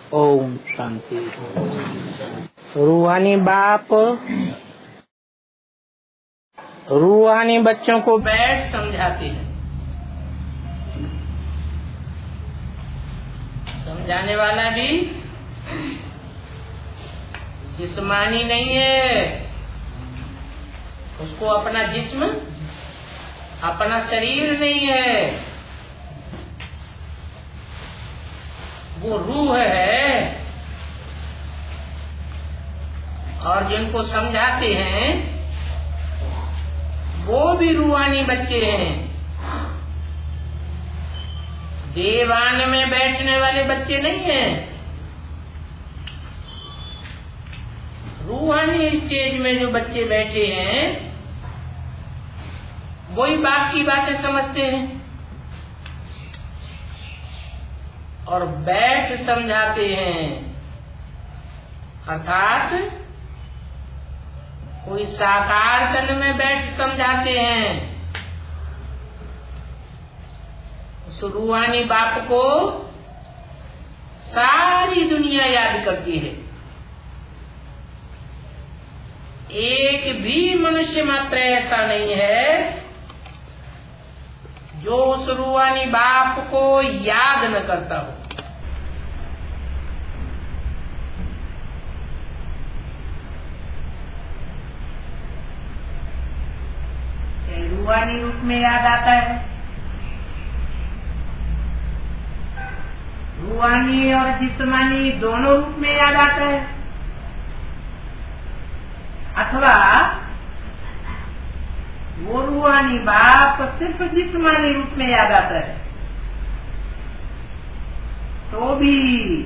ओम शांति। रूहानी बाप रूहानी बच्चों को बैठ समझाते हैं। समझाने वाला भी जिस्मानी नहीं है, उसको अपना जिस्म अपना शरीर नहीं है, वो रूह है। और जिनको समझाते हैं वो भी रूहानी बच्चे हैं, दीवान में बैठने वाले बच्चे नहीं हैं। रूहानी स्टेज में जो बच्चे बैठे हैं वही बाप की बातें समझते हैं और बैठ समझाते हैं। अर्थात कोई साकार तन में बैठ समझाते हैं। उस रूहानी बाप को सारी दुनिया याद करती है। एक भी मनुष्य मात्र ऐसा नहीं है जो उस रूहानी बाप को याद न करता हो। रूहानी रूप में याद आता है, रूहानी और जिस्मानी दोनों रूप में याद आता है, अथवा वो रूहानी बाप सिर्फ जिस्मानी रूप में याद आता है तो भी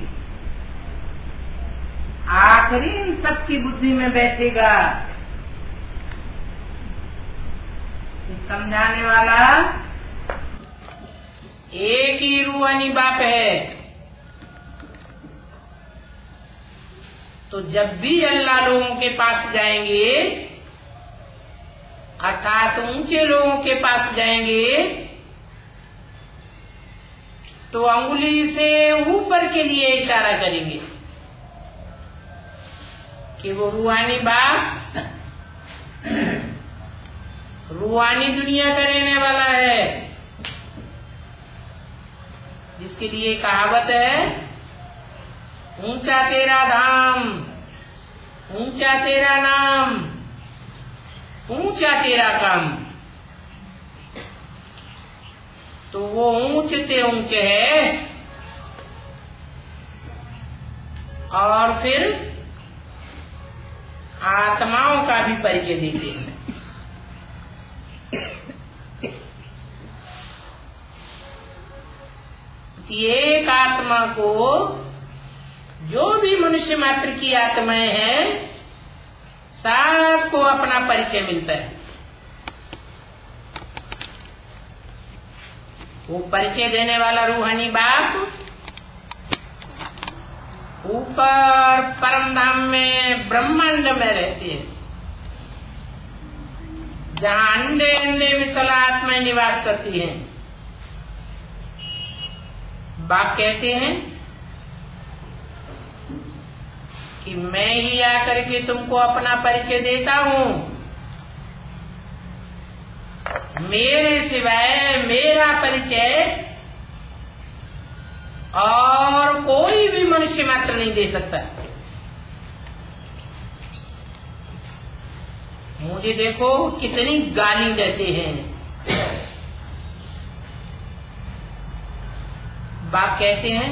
आखिरी सबकी बुद्धि में बैठेगा। समझाने वाला एक ही रूहानी बाप है। तो जब भी अल्लाह लोगों के पास जाएंगे, अर्थात ऊंचे लोगों के पास जाएंगे, तो अंगुली से ऊपर के लिए इशारा करेंगे कि वो रूहानी बाप रूहानी दुनिया का रहने वाला है, जिसके लिए कहावत है, ऊंचा तेरा धाम, ऊंचा तेरा नाम, ऊंचा तेरा काम। तो वो ऊंच से ऊंचे है और फिर आत्माओं का भी परिचय देते हैं। एक आत्मा को, जो भी मनुष्य मात्र की आत्माएं हैं, सबको अपना परिचय मिलता है। वो परिचय देने वाला रूहानी बाप ऊपर परम धाम में, ब्रह्मांड में रहते हैं, जहाँ अंडे अंडे विशाल आत्माएं निवास करती हैं। बाप कहते हैं कि मैं ही आकर के तुमको अपना परिचय देता हूँ, मेरे सिवाय मेरा परिचय और कोई भी मनुष्य मात्र नहीं दे सकता। मुझे देखो कितनी गाली देते हैं। बाप कहते हैं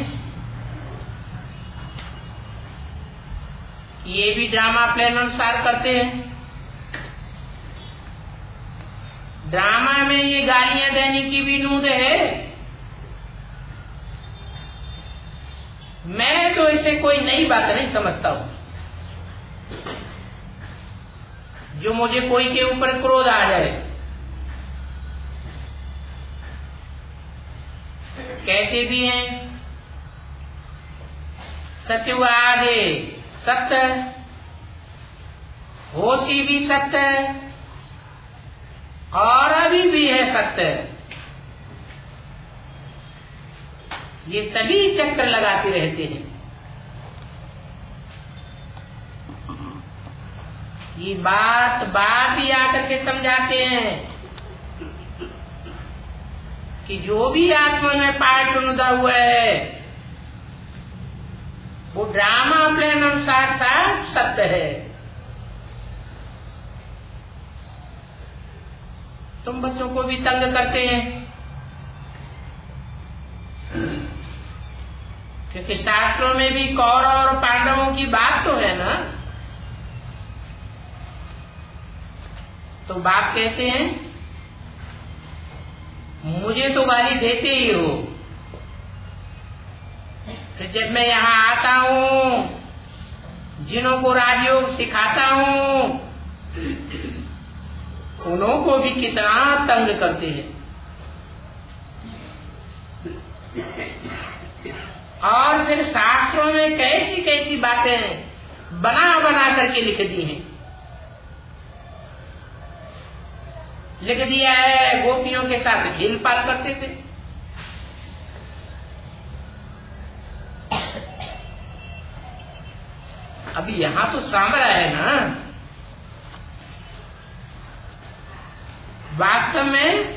ये भी ड्रामा प्लान अनुसार करते हैं। ड्रामा में ये गालियां देने की भी नूद है। मैं तो इसे कोई नई बात नहीं समझता हूं। जो मुझे कोई के ऊपर क्रोध आ जाए, कहते भी हैं सत्यवादे सत्य, होशी भी सत्य और अभी भी है सत्य। ये सभी चक्कर लगाते रहते हैं। ये बात ही आकर के समझाते हैं कि जो भी आत्मा में पार्ट उनुदा हुआ है वो ड्रामा प्लान अनुसार साफ सत्य है। तुम बच्चों को भी तंग करते हैं क्योंकि शास्त्रों में भी कौरव और पांडवों की बात तो है ना। तो बाप कहते हैं मुझे तो गाली देते ही हो, फिर जब मैं यहाँ आता हूँ जिनों को राजयोग सिखाता हूँ उन्हों को भी कितना तंग करते हैं और फिर शास्त्रों में कैसी कैसी बातें बना बना करके लिख दी हैं। लिख दिया है गोपियों के साथ झील पाल करते थे। अभी यहाँ तो सांवरा है ना, वास्तव में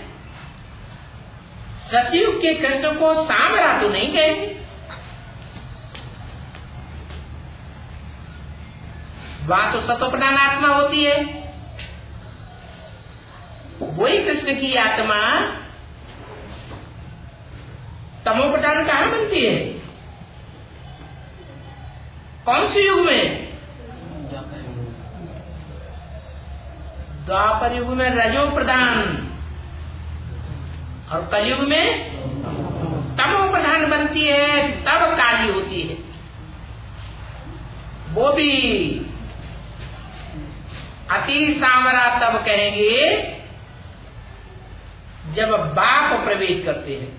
सतयुग के कृष्ण को सांवरा तो नहीं कहेंगे, वहां तो सतोप्रधान आत्मा होती है। वही कृष्ण की आत्मा तमोप्रधान कहाँ बनती है? कौन से युग में? द्वापर युग में रजो प्रधान और कलयुग में तमो प्रधान बनती है, तब काली होती है। वो भी अति सांवरा तब कहेंगे जब बाप प्रवेश करते हैं।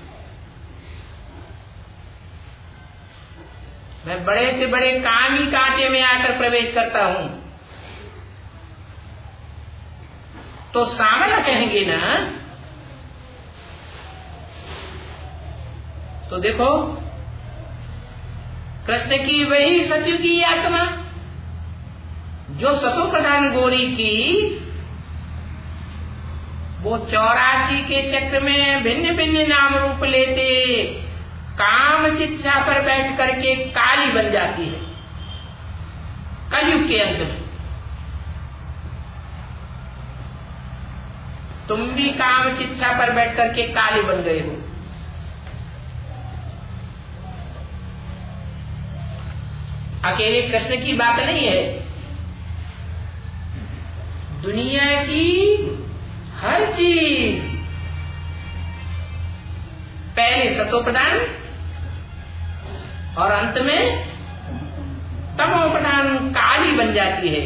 मैं बड़े से बड़े कामी कांटे में आकर प्रवेश करता हूं तो सांवरा कहेंगे ना। तो देखो कृष्ण की वही सत्यु की आत्मा जो सतो प्रधान गोरी की, वो 84 के चक्र में भिन्न भिन्न नाम रूप लेते काम चिच्छा पर बैठ करके काली बन जाती है कलयुग के अंत में। तुम भी काम चिच्छा पर बैठ करके काली बन गए हो। अकेले कृष्ण की बात नहीं है, दुनिया की हर चीज पहले सतो प्रधान और अंत में तमो प्रधान काली बन जाती है।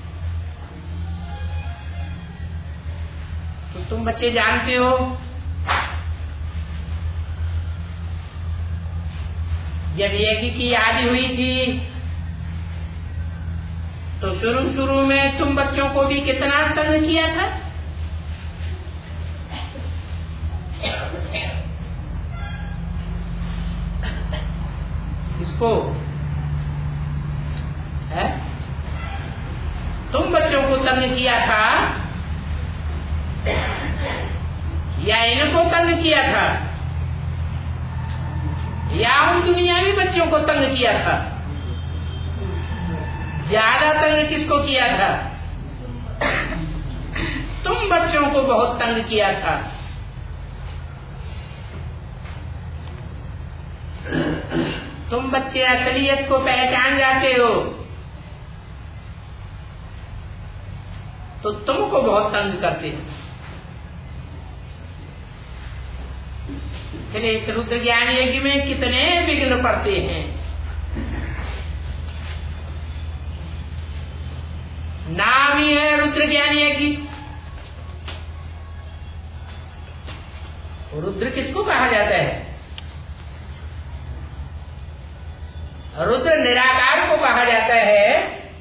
तो तुम बच्चे जानते हो जब यज्ञ की आदि हुई थी तो शुरू में तुम बच्चों को भी कितना तंग किया था। किसको है? तुम बच्चों को तंग किया था या इनको तंग किया था या उन दुनियावी बच्चों को तंग किया था? ज्यादा तंग किसको किया था? तुम बच्चों को बहुत तंग किया था। तुम बच्चे असलियत को पहचान जाते हो तो तुमको बहुत तंग करते हैं। फिर इस रुद्र ज्ञान यज्ञ में कितने विघ्न पड़ते हैं। नाम ही है रुद्र ज्ञान यज्ञ। रुद्र किसको कहा जाता है? रुद्र निराकार को कहा जाता है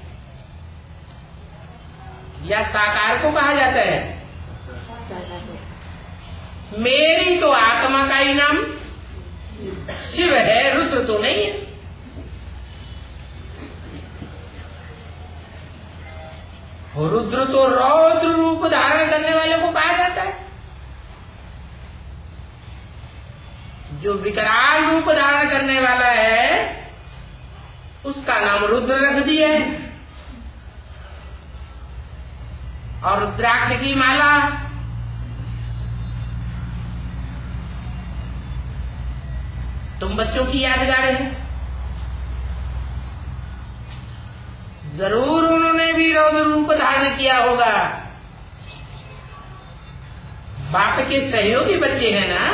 या साकार को कहा जाता है? मेरी तो आत्मा का ही नाम शिव है, रुद्र तो नहीं है। रुद्र तो रौद्र रूप धारण करने वाले को कहा जाता है। जो विकराल रूप धारण करने वाला है उसका नाम रुद्र रख दिया है। और रुद्राक्ष की माला तुम बच्चों की यादगार है। जरूर उन्होंने भी रौद्र रूप धारण किया होगा। बाप के सहयोगी बच्चे हैं ना।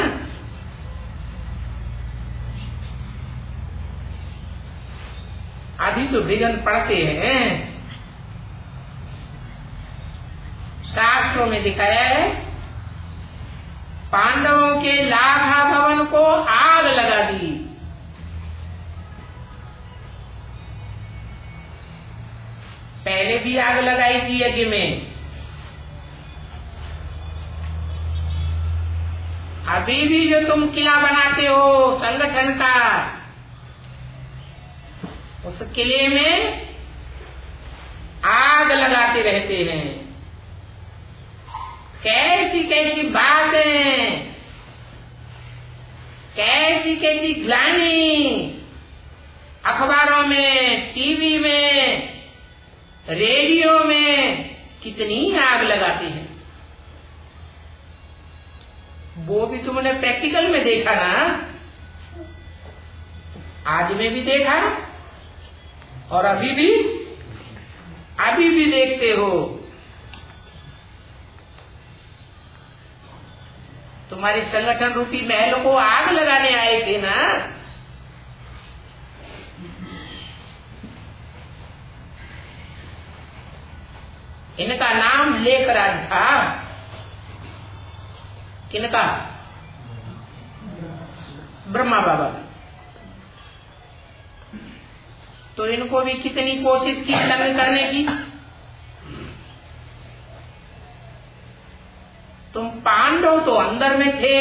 अभी तो विघ्न पड़ते हैं। शास्त्रों में दिखाया है पांडवों के लाखा भवन को आग लगा दी। पहले भी आग लगाई थी यज्ञ में, अभी भी जो तुम किला बनाते हो संगठन का, उस किले में आग लगाते रहते हैं। कैसी कैसी बातें, कैसी कैसी ग्लानि अखबारों में, टीवी में, रेडियो में कितनी आग लगाते हैं। वो भी तुमने प्रैक्टिकल में देखा ना, आज में भी देखा और अभी भी देखते हो। तुम्हारे संगठन रूपी महल को आग लगाने आए थे ना। इनका नाम लेखराज था। किनका? ब्रह्मा बाबा। तो इनको भी कितनी कोशिश की तंग करने की। तुम पांडव तो अंदर में थे,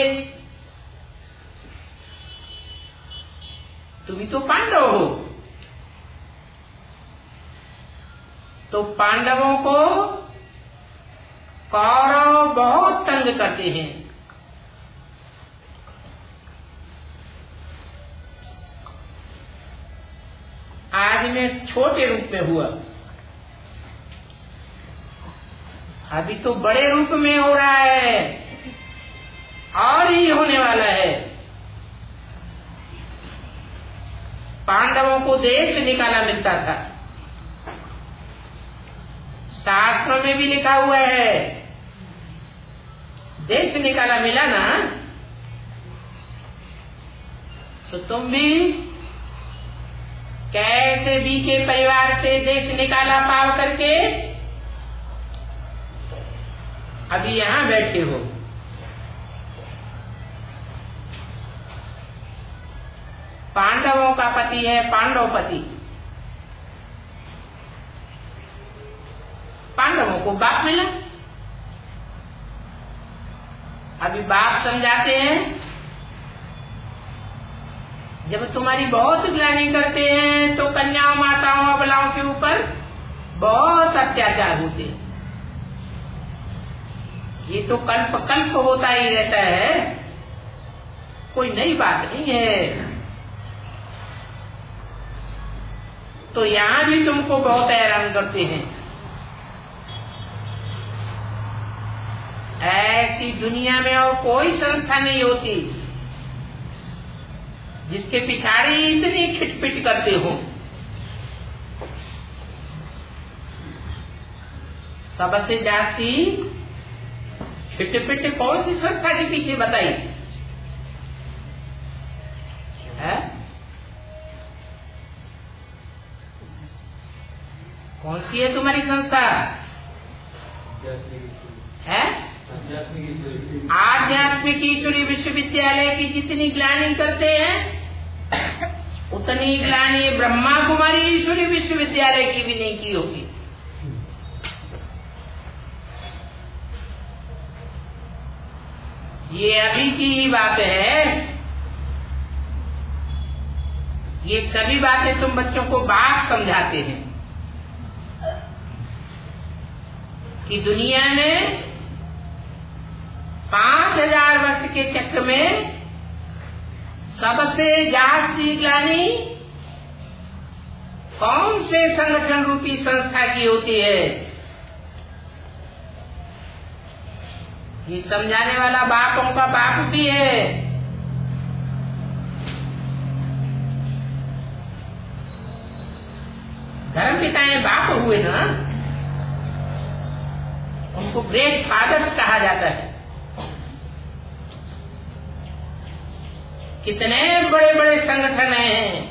तुम ही तो पांडव हो। तो पांडवों को कौरव बहुत तंग करते हैं। आज में छोटे रूप में हुआ, अभी तो बड़े रूप में हो रहा है और ही होने वाला है। पांडवों को देश निकाला मिलता था, शास्त्रों में भी लिखा हुआ है। देश निकाला मिला ना, तो तुम भी कैसे भी के परिवार से देश निकाला पाव करके अभी यहां बैठे हो। पांडवों का पति है पांडवपति। पांडवों को बाप मिला। अभी बाप समझाते हैं, जब तुम्हारी बहुत ग्लानि करते हैं तो कन्याओं, माताओं, अबलाओं के ऊपर बहुत अत्याचार होते हैं। ये तो कल्प कल्प होता ही रहता है, कोई नई बात नहीं है। तो यहां भी तुमको बहुत हैरान करते हैं। ऐसी दुनिया में और कोई संस्था नहीं होती जिसके पिछाड़ी इतनी खिटपिट करते हो। सबसे जाती खिटपिट कौन सी संस्था के पीछे बताई है? कौन सी है तुम्हारी संस्था? है आध्यात्मिक ईश्वरी विश्वविद्यालय की जितनी ग्लानि करते हैं उतनी ग्लानि ब्रह्मा कुमारी ईश्वरी विश्वविद्यालय की भी नहीं की होगी। ये अभी की ही बात है। ये सभी बातें तुम बच्चों को बाप समझाते हैं। कि दुनिया में 5000 वर्ष के चक्र में सबसे जास्ती ग्लानि कौन से संगठन रूपी संस्था की होती है? ये समझाने वाला बापों का बाप भी है। धर्म पिताएं बाप हुए ना, उनको ग्रेट फादर्स कहा जाता है। कितने बड़े बड़े संगठन हैं,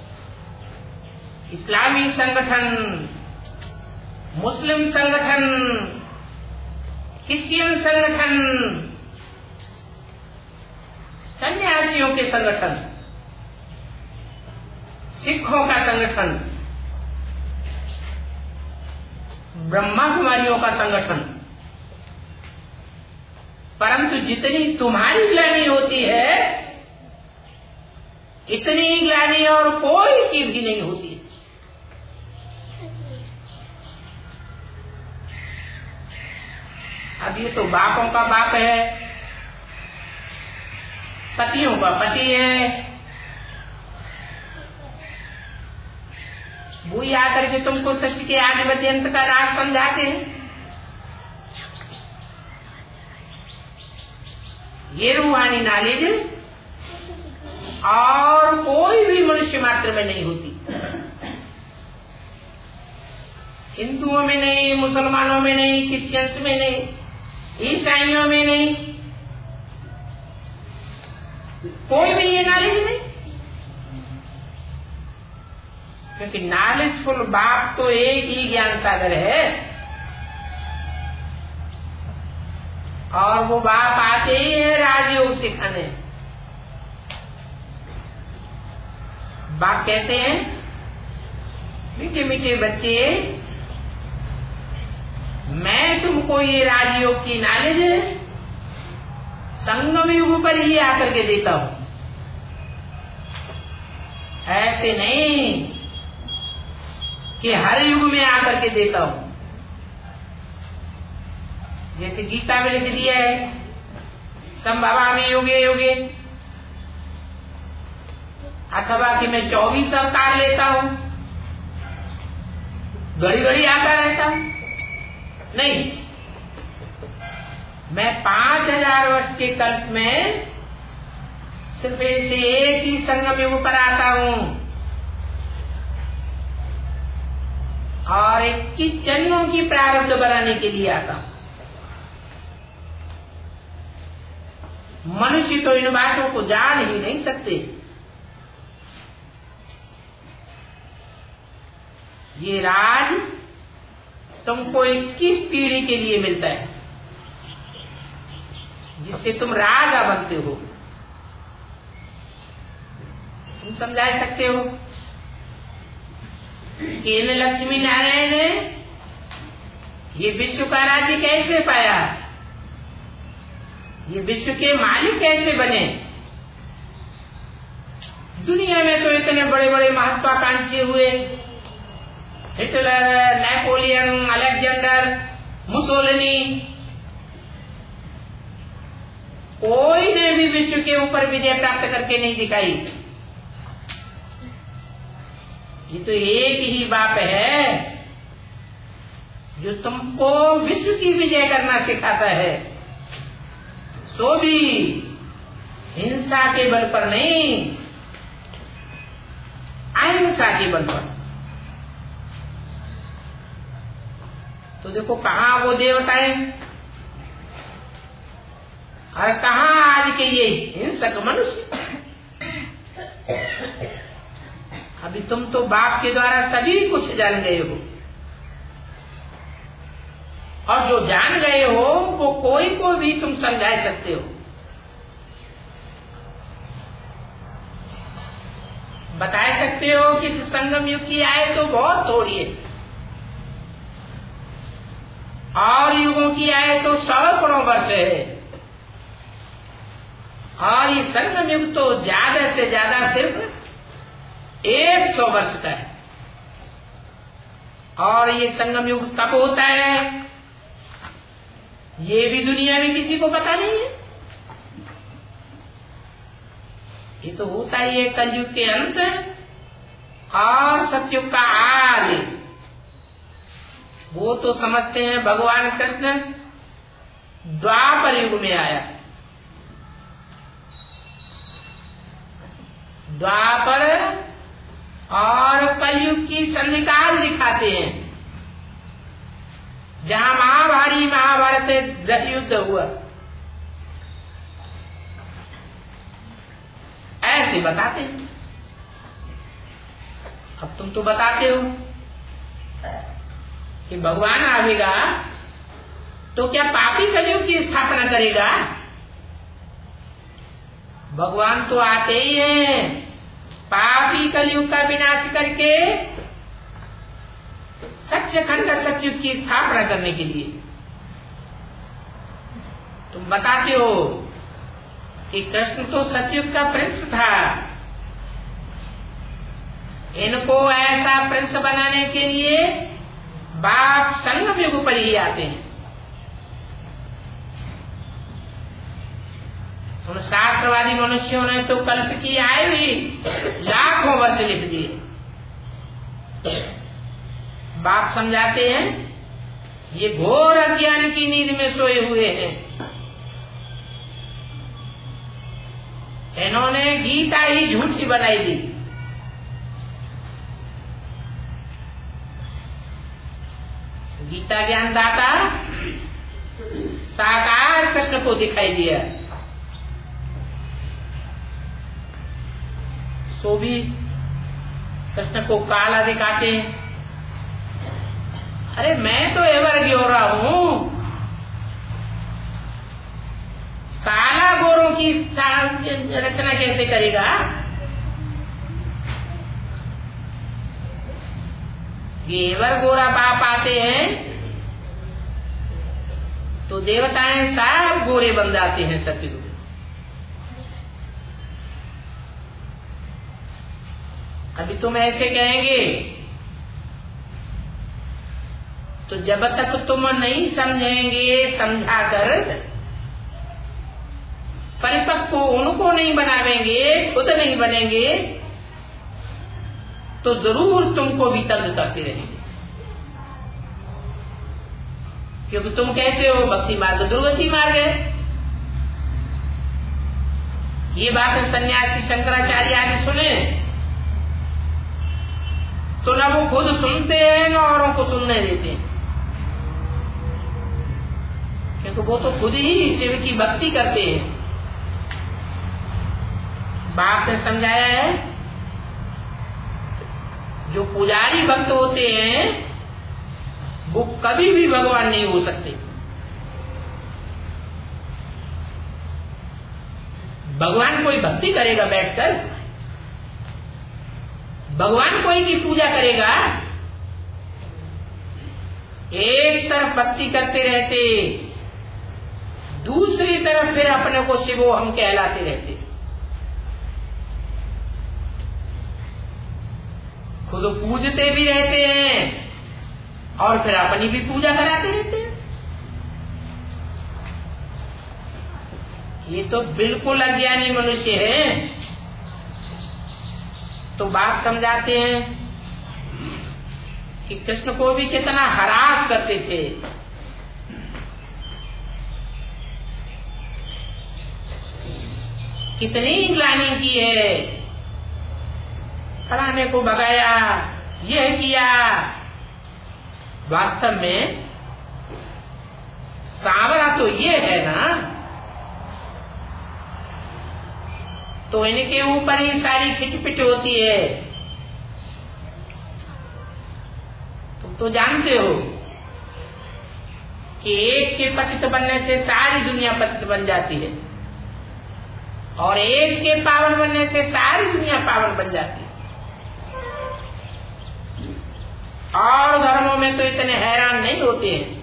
इस्लामी संगठन, मुस्लिम संगठन, क्रिश्चियन संगठन, सन्यासियों के संगठन, सिखों का संगठन, ब्रह्मा कुमारियों का संगठन। परंतु जितनी तुम्हारी ग्लानि होती है, इतनी ग्लानि और कोई की भी नहीं होती है। अब ये तो बापों का बाप है, पतियों का पति है। वो ही आकर के तुमको सत्य के आदि मध्य अंत का राज समझाते हैं। ये रूहानी नॉलेज और कोई भी मनुष्य मात्र में नहीं होती। हिंदुओं में नहीं, मुसलमानों में नहीं, क्रिश्चियंस में नहीं, ईसाइयों में नहीं, कोई भी ये नॉलेज नहीं। क्योंकि नॉलेजफुल बाप तो एक ही ज्ञान सागर है, और वो बाप आते ही है राजयोग सिखाने। बाप कहते हैं, मीठे मीठे बच्चे, मैं तुमको ये राजयोग की नॉलेज संगम युग पर ही आकर के देता हूं, ऐसे नहीं कि हर युग में आकर के देता हूं। जैसे गीता में लिख दिया है, संभवा में युगे युगे, अथवा कि मैं 24 अवतार लेता हूं, घड़ी घड़ी आता रहता हूं। नहीं, मैं 5000 वर्ष के कल्प में सिर्फ एक ही संगम युग पर आता हूं, और 21 जन्मों की प्रारब्ध बनाने के लिए आता हूं। मनुष्य तो इन बातों को जान ही नहीं सकते। ये राज तुमको 21 पीढ़ी के लिए मिलता है, जिससे तुम राजा बनते हो। तुम समझा सकते हो कि इन लक्ष्मी नारायण ने ये विश्व का राज्य कैसे पाया, ये विश्व के मालिक कैसे बने। दुनिया में तो इतने बड़े बड़े महत्वाकांक्षी हुए, हिटलर, नेपोलियन, अलेक्जेंडर, मुसोलिनी, कोई ने भी विश्व के ऊपर विजय प्राप्त करके नहीं दिखाई। ये तो एक ही बाप है जो तुमको विश्व की विजय करना सिखाता है, सो भी हिंसा के बल पर नहीं, अहिंसा के बल पर। तो देखो कहाँ वो देवताएं और कहाँ आज के ये हिंसक मनुष्य। अभी तुम तो बाप के द्वारा सभी कुछ जान गए हो, और जो जान गए हो वो कोई को भी तुम समझा सकते हो। बता सकते हो कि संगम युग की आयत तो बहुत थोड़ी है, और युगों की आयत तो 100 करोड़ वर्ष है, और ये संगम युग तो ज्यादा से ज्यादा सिर्फ 100 वर्ष का है। और ये संगम युग कब होता है? ये भी दुनिया में किसी को पता नहीं है। ये तो होता ही है कलयुग के अंत और सतयुग का आदि। वो तो समझते हैं भगवान कृष्ण द्वापर युग में आया। द्वापर और कलयुग की संधिकाल दिखाते हैं, जहां महाभारत युद्ध हुआ, ऐसे बताते हैं। अब तुम तो बताते हो कि भगवान आवेगा तो क्या पापी कलयुग की स्थापना करेगा? भगवान तो आते ही हैं पापी कलयुग का विनाश करके सच्चखंड सतयुग की स्थापना करने के लिए। तुम बताते हो कि कृष्ण तो सतयुग का प्रिंस था, इनको ऐसा प्रिंस बनाने के लिए बाप संगम युग पर ही आते हैं। उन शास्त्रवादी मनुष्यों ने तो कल्प की आए भी लाखों वर्ष लिख दिए। बाप समझाते हैं ये घोर अज्ञान की नींद में सोए हुए हैं। इन्होंने गीता ही झूठी बनाई दी। गीता ज्ञानदाता साकार कृष्ण को दिखाई दिया, तो भी कृष्ण को काला दिखाते हैं। अरे मैं तो एवर गोरा हूं, काला गोरों की रचना कैसे करेगा? एवर गोरा बाप आते हैं तो देवताएं सब गोरे बन जाते हैं सतयुग। अभी तुम ऐसे कहेंगे तो जब तक तुम नहीं समझेंगे, समझाकर परिपक्व उनको नहीं बनावेंगे, खुद नहीं बनेंगे, तो जरूर तुमको भी तंग करते रहेंगे। क्योंकि तुम कहते हो भक्ति मार्ग दुर्गति मार्ग है। ये बात सन्यासी शंकराचार्य आदि सुने तो ना वो खुद सुनते हैं ना औरों को सुनने देते हैं, क्योंकि वो तो खुद ही शिव की भक्ति करते हैं। बाप ने समझाया है जो पुजारी भक्त होते हैं वो कभी भी भगवान नहीं हो सकते। भगवान कोई भक्ति करेगा बैठकर, भगवान कोई की पूजा करेगा, एक तरफ भक्ति करते रहते, दूसरी तरफ फिर अपने को शिवो हम कहलाते रहते, खुद पूजते भी रहते हैं और फिर अपनी भी पूजा कराते रहते हैं। ये तो बिल्कुल अज्ञानी मनुष्य है। तो बाप समझाते हैं कि कृष्ण को भी कितना हरास करते थे। कितनी ग्लानि की है, फलाने को भगाया, यह किया। वास्तव में सांवरा तो ये है ना, तो इनके ऊपर ही सारी खिटपिट होती है। तुम तो जानते हो कि एक के पतित बनने से सारी दुनिया पतित बन जाती है और एक के पावन बनने से सारी दुनिया पावन बन जाती है। और धर्मों में तो इतने हैरान नहीं होते हैं,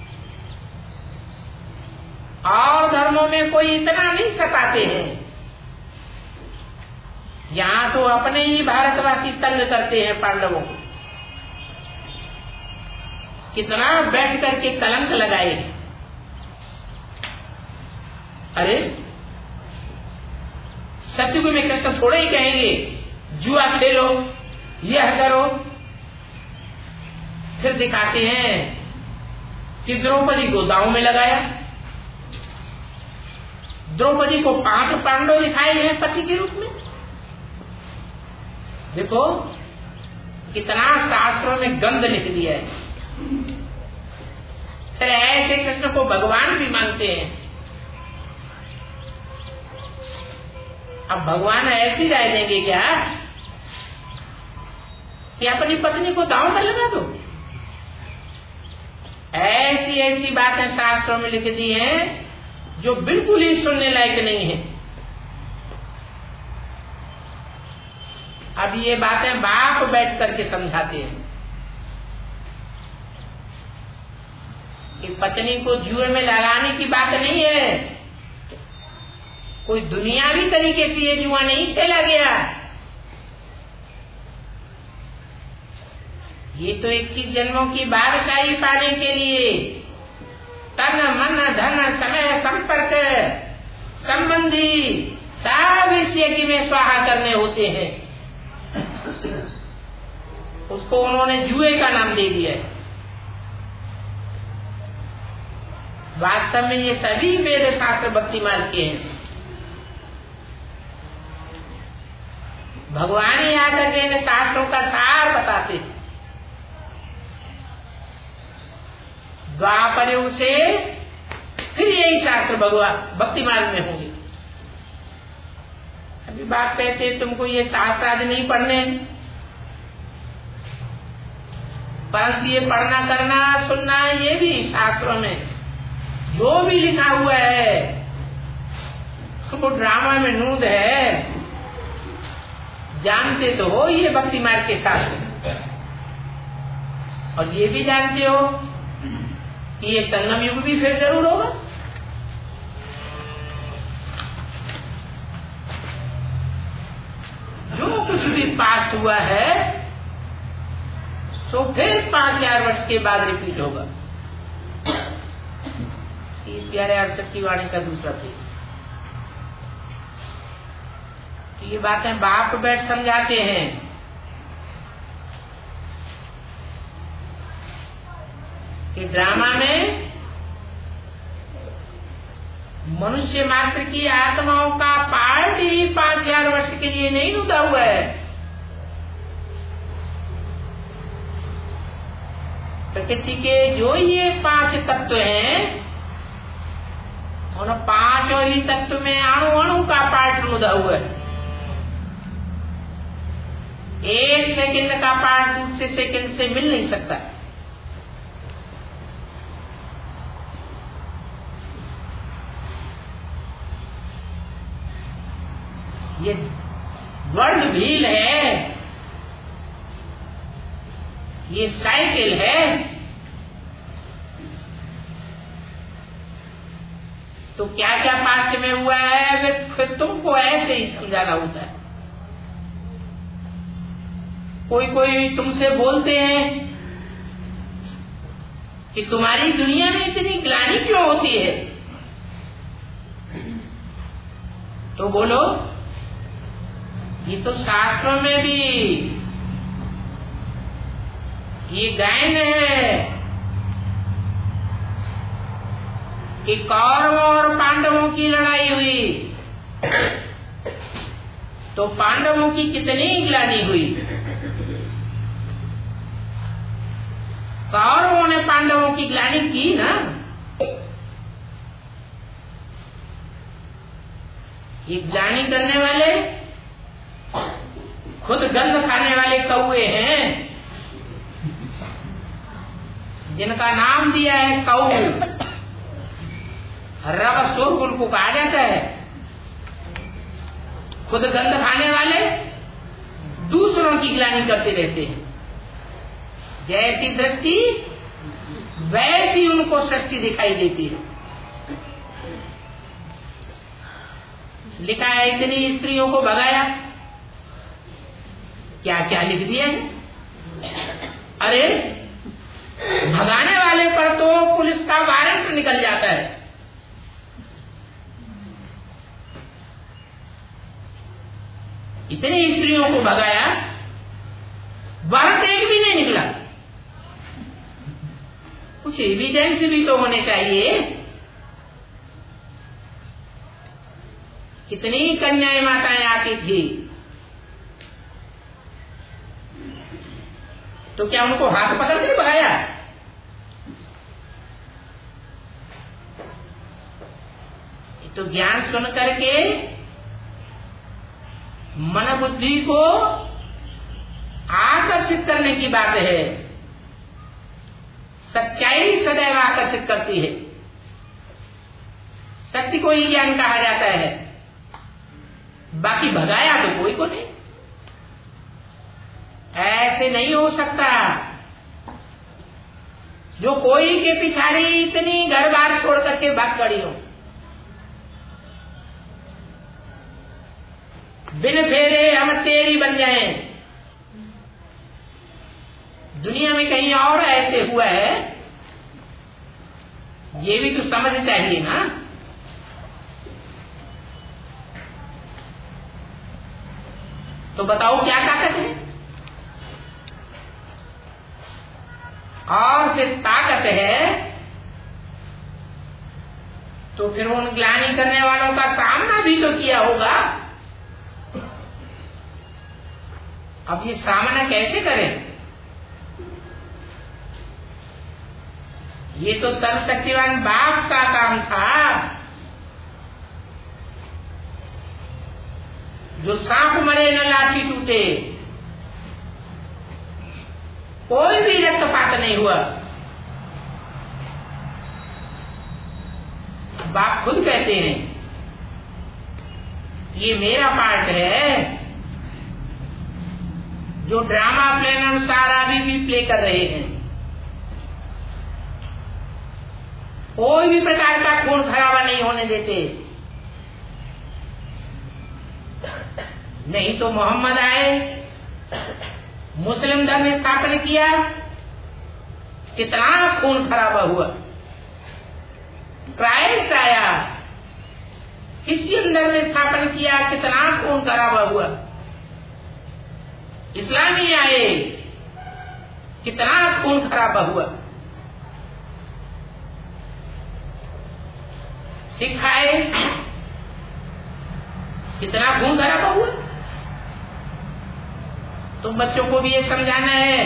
और धर्मों में कोई इतना नहीं सताते हैं। यहाँ तो अपने ही भारतवासी तंग करते हैं पांडवों को। कितना बैठ करके कलंक लगाए, अरे सतयुग में कृष्ण थोड़े ही कहेंगे जुआ खेलो, यह करो। फिर दिखाते हैं कि द्रौपदी को दांव में लगाया। द्रौपदी को 5 पांडव दिखाए हैं पति के रूप में। देखो कितना शास्त्रों में गंध लिख दिया है। फिर ऐसे कृष्ण को भगवान भी मानते हैं। अब भगवान ऐसी राय देंगे क्या कि अपनी पत्नी को दांव पर लगा दो? ऐसी ऐसी बातें शास्त्रों में लिख दी हैं जो बिल्कुल ही सुनने लायक नहीं है। अब ये बातें बाप बैठ करके समझाते हैं कि पत्नी को जुए में लगाने की बात नहीं है। कोई दुनियावी तरीके से ये जुआ नहीं खेला गया। ये तो 21 जन्मों की बादशाही पाने के लिए तन मन धन समय संपर्क संबंधी सब विषय की में स्वाहा करने होते हैं। उसको उन्होंने जुए का नाम दे दिया है। वास्तव में ये सभी वेद शास्त्र भक्ति मार्ग के हैं। भगवान ही आकर के इन शास्त्रों का सार बताते थे। द्वापर युग से फिर यही शास्त्र भगवान भक्ति मार्ग में होंगे। अभी बात कहते तुमको ये शास्त्र आदि नहीं पढ़ने, परंतु ये पढ़ना करना सुनना ये भी शास्त्रों में जो भी लिखा हुआ है वो ड्रामा में नूद है। जानते तो हो ये भक्ति मार्ग के शास्त्र, और ये भी जानते हो कि ये संगम युग भी फिर जरूर होगा। जो कुछ भी पास हुआ है तो फिर 5000 वर्ष के बाद रिपीट होगा। 30,068 की वाणी का दूसरा पेज। तो ये बातें बाप बैठ समझाते हैं। कि ड्रामा में मनुष्य मात्र की आत्माओं का पार्ट ही 5000 वर्ष के लिए नहीं रुका हुआ है। प्रकृति के जो ये 5 तत्व हैं, उन 5 ही तत्व में अणु अणु का पार्ट रुदा हुआ है। 1 सेकंड का पार्ट दूसरे सेकंड से मिल नहीं सकता। ये वर्ल्ड व्हील है, ये साइकिल है। तो क्या क्या पास्ट में हुआ है फिर तुमको ऐसे ही समझाना होता है। कोई कोई तुमसे बोलते हैं कि तुम्हारी दुनिया में इतनी ग्लानि क्यों होती है, तो बोलो ये तो शास्त्रों में भी ये गायन है कि कौरवों और पांडवों की लड़ाई हुई तो पांडवों की कितनी ग्लानि हुई। कौरवों ने पांडवों की ग्लानि की ना। ये ग्लानि करने वाले खुद गंध खाने वाले कौए हैं, जिनका नाम दिया है कौ। रव शोरगुल को कहा जाता है। खुद गंध खाने वाले दूसरों की ग्लानि करते रहते हैं। जैसी दृष्टि वैसी उनको सृष्टि दिखाई देती है। लिखा है इतनी स्त्रियों को भगाया, क्या क्या लिख दिया है। अरे भगाने वाले पर तो पुलिस का वारंट निकल जाता है। इतने स्त्रियों को भगाया, भरत एक भी नहीं निकला। कुछ एविडेंस भी तो होने चाहिए। कितनी कन्याएं माताएं आती थी, तो क्या उनको हाथ पकड़ कर भगाया? तो ज्ञान सुन करके मन बुद्धि को आकर्षित करने की बात है। सच्चाई सदैव आकर्षित करती है, सत्य को ही ज्ञान कहा जाता है। बाकी भगाया तो कोई को नहीं। ऐसे नहीं हो सकता जो कोई के पिछाड़ी इतनी घर बार छोड़ करके भाग खड़ी हो। बिन फेरे हम तेरी बन जाएं। दुनिया में कहीं और ऐसे हुआ है, ये भी तो समझ चाहिए ना। तो बताओ क्या ताकत है? और फिर ताकत है तो फिर उन ग्लानि करने वालों का सामना भी तो किया होगा। अब ये सामना कैसे करें? ये तो सर्वशक्तिवान बाप का काम था, जो सांप मरे न लाठी टूटे। कोई भी रक्तपात नहीं हुआ। बाप खुद कहते हैं ये मेरा पार्ट है, जो ड्रामा प्लेन अनुसार अभी भी प्ले कर रहे हैं। कोई भी प्रकार का खून खराबा नहीं होने देते। नहीं तो मोहम्मद आए, मुस्लिम धर्म स्थापन किया, कितना खून खराबा हुआ। क्राइस्ट आया, क्रिश्चियन धर्म स्थापन किया, कितना खून खराबा हुआ। इस्लामी आए, कितना खून खराबा हुआ। सिख आए, कितना खून खराबा हुआ। तुम बच्चों को भी ये समझाना है,